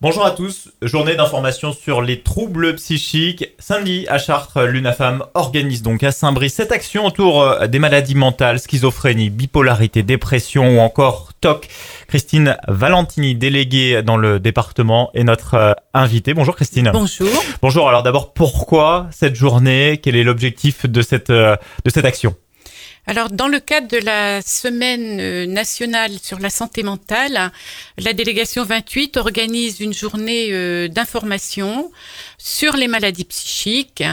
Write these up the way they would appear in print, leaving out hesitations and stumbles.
Bonjour à tous, journée d'information sur les troubles psychiques. Samedi, à Chartres, l'UNAFAM organise donc à Saint-Brice cette action autour des maladies mentales, schizophrénie, bipolarité, dépression ou encore TOC. Christine Valentini, déléguée dans le département, est notre invitée. Bonjour Christine. Bonjour. Bonjour, alors d'abord, pourquoi cette journée? Quel est l'objectif de cette action? Alors, dans le cadre de la semaine nationale sur la santé mentale, la délégation 28 organise une journée d'information sur les maladies psychiques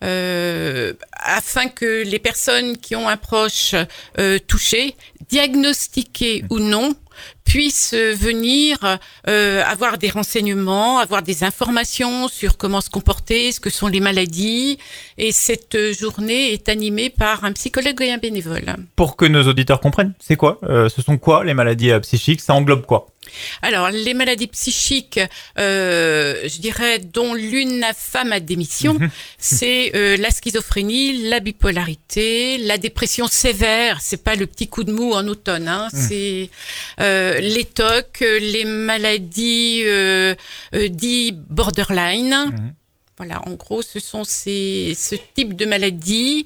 afin que les personnes qui ont un proche touché, diagnostiqué ou non, puissent venir avoir des renseignements, avoir des informations sur comment se comporter, ce que sont les maladies. Et cette journée est animée par un psychologue et un bénévole. Pour que nos auditeurs comprennent, c'est quoi ce sont quoi les maladies psychiques? Ça englobe quoi? Alors, les maladies psychiques, je dirais, dont l'UNAFAM a démission, c'est la schizophrénie, la bipolarité, la dépression sévère, c'est pas le petit coup de mou en automne, c'est les TOC, les maladies dites borderline. Voilà, en gros, ce sont ce type de maladies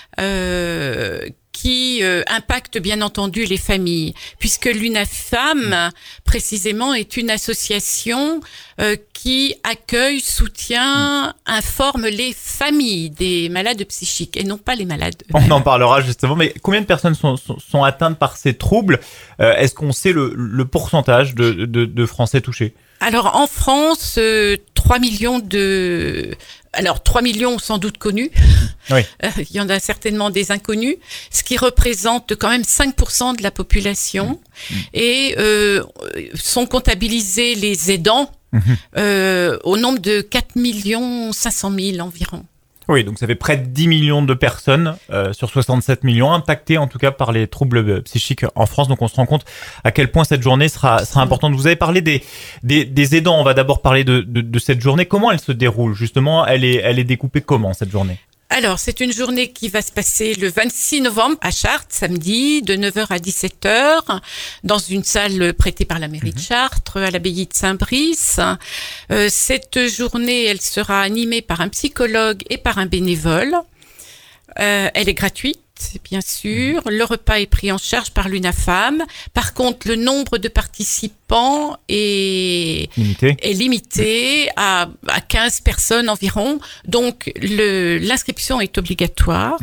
qui impacte bien entendu les familles, puisque l'UNAFAM, précisément, est une association qui accueille, soutient, informe les familles des malades psychiques et non pas les malades eux-mêmes. On en parlera justement, mais combien de personnes sont atteintes par ces troubles? Est-ce qu'on sait le pourcentage de Français touchés? Alors, en France, 3 millions Alors, 3 millions sans doute connus. Oui. Il y en a certainement des inconnus, ce qui représente quand même 5% de la population. Et sont comptabilisés les aidants au nombre de 4 500 000 environ. Oui, donc ça fait près de 10 millions de personnes sur 67 millions impactées en tout cas par les troubles psychiques en France. Donc on se rend compte à quel point cette journée sera importante. Vous avez parlé des aidants. On va d'abord parler de cette journée. Comment elle se déroule justement? Elle est découpée comment cette journée? Alors, c'est une journée qui va se passer le 26 novembre à Chartres, samedi, de 9h à 17h, dans une salle prêtée par la mairie de Chartres, à l'abbaye de Saint-Brice. Cette journée, elle sera animée par un psychologue et par un bénévole. Elle est gratuite, bien sûr. Le repas est pris en charge par l'UNAFAM. Par contre, le nombre de participants est limité à 15 personnes environ. Donc, l'inscription est obligatoire.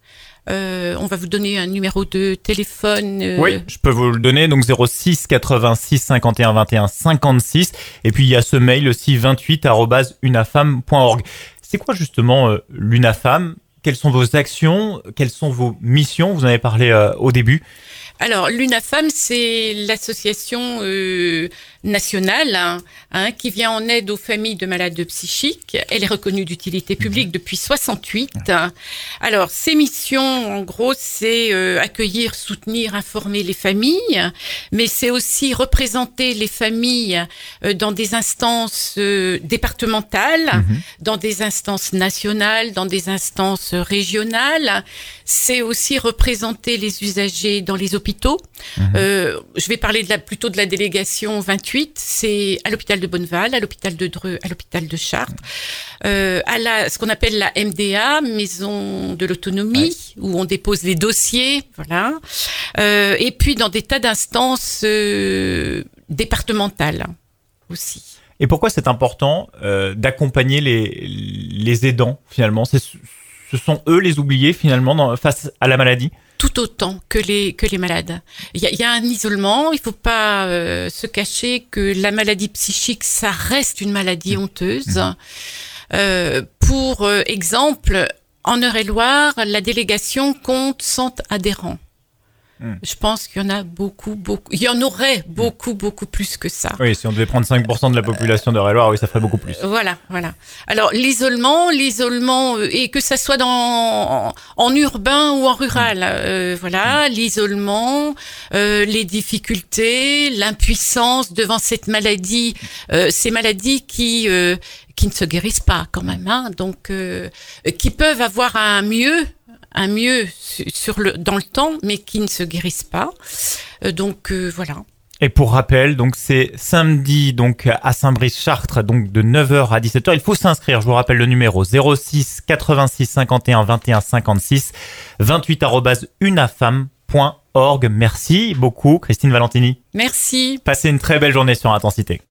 On va vous donner un numéro de téléphone. Oui, je peux vous le donner. Donc 06 86 51 21 56. Et puis il y a ce mail aussi 28@unafam.org. C'est quoi justement l'UNAFAM? Quelles sont vos actions? Quelles sont vos missions? Vous en avez parlé au début. Alors, l'UNAFAM, c'est l'association nationale qui vient en aide aux familles de malades psychiques. Elle est reconnue d'utilité publique depuis 68. Alors, ses missions, en gros, c'est accueillir, soutenir, informer les familles, mais c'est aussi représenter les familles dans des instances départementales, dans des instances nationales, dans des instances régionales. C'est aussi représenter les usagers dans les hôpitaux. Je vais parler plutôt de la délégation 28. C'est à l'hôpital de Bonneval, à l'hôpital de Dreux, à l'hôpital de Chartres, à ce qu'on appelle la MDA, Maison de l'Autonomie, où on dépose les dossiers, voilà. Et puis dans des tas d'instances départementales aussi. Et pourquoi c'est important d'accompagner les aidants finalement? Ce sont eux les oubliés finalement face à la maladie? Tout autant que les malades. Il y a un isolement. Il faut pas se cacher que la maladie psychique, ça reste une maladie honteuse. Pour exemple, en Eure-et-Loire, la délégation compte 100 adhérents. Je pense qu'il y en a beaucoup. Il y en aurait beaucoup plus que ça. Oui, si on devait prendre 5% de la population d'Eure-et-Loire, oui, ça ferait beaucoup plus. Voilà. Alors, l'isolement, et que ça soit en urbain ou en rural, l'isolement, les difficultés, l'impuissance devant cette maladie, ces maladies qui ne se guérissent pas quand même, donc qui peuvent avoir un mieux dans le temps, mais qui ne se guérissent pas. Donc voilà. Et pour rappel, donc c'est samedi donc à Saint-Brice-Chartres, donc de 9h à 17h. Il faut s'inscrire. Je vous rappelle le numéro 06 86 51 21 56 28@unafam.org. Merci beaucoup, Christine Valentini. Merci. Passez une très belle journée sur Intensité.